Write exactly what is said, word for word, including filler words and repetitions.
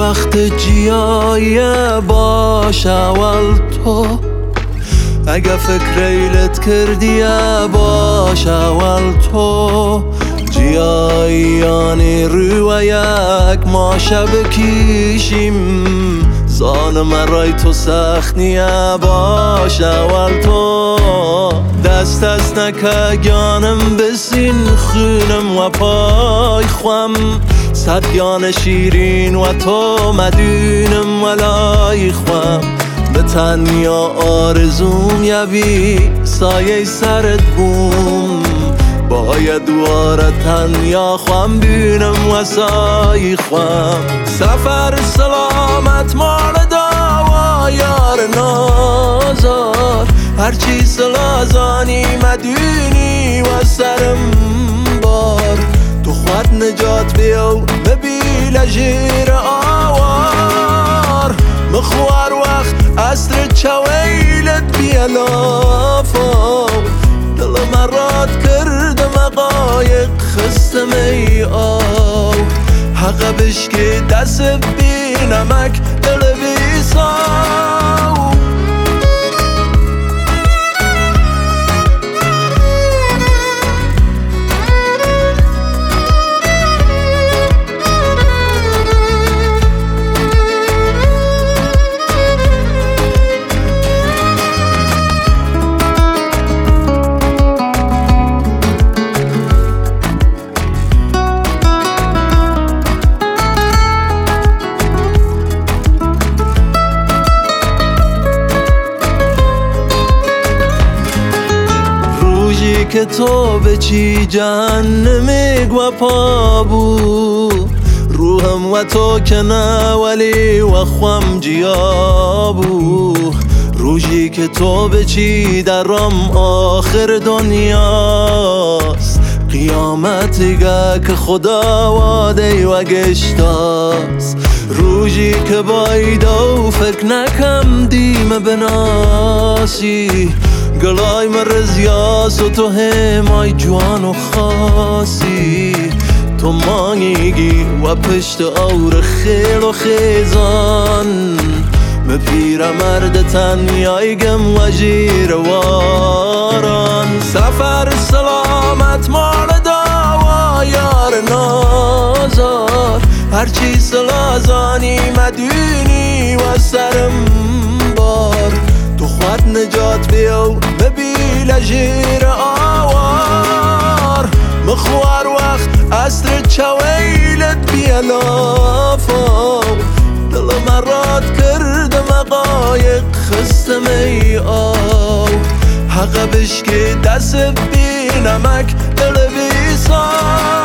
وقت جیایه باش اول تو اگه فکر ایلت کردیه باش اول تو جیایانی رو یک ماشه بکیشیم زان مرای تو سخت نیه باش اول تو دست از نکه گانم بسین خونم و پای خوام صد گان شیرین و تو مدونم و لای خوام به تنیا آرزوم یوی سایه سرت بوم باید دواره تنیا خوام بینم و سای خوام سفر سلامت مال داوا یار نازار هرچی سلازانی مدونی و سرم بار تو خود نجات بیو ببیل جیر آوار مخوار وقت عصر چویلت بیلافا دل مرات کردم قایق خستم ای آو حق بشکی دست بی نمک دل بی ساو که تو به چی جهنم و پا بو روحم و تو که نه ولی و خوام جیا بو روزی که تو به چی درم آخر دنیاست قیامتیگه که خدا واده و گشتاست روزی که بایدو فکر نکم دیم بناسی گلای مرزیاس و تو همای جوان و خاصی تو مانگی و پشت اور خیل و خیزان مپیر مرد تنیای گم و جیر واران سفر سلامت مال داوا یار نازار هرچی سلازانی مدونی و سرم بار تو خود نجات بیو ببیل جیر آوار مخوار وقت عصر چویلت بیلافا دل مرات کردم قایق خستم ای آو حق بشکی دست بی نمک دل بی ساو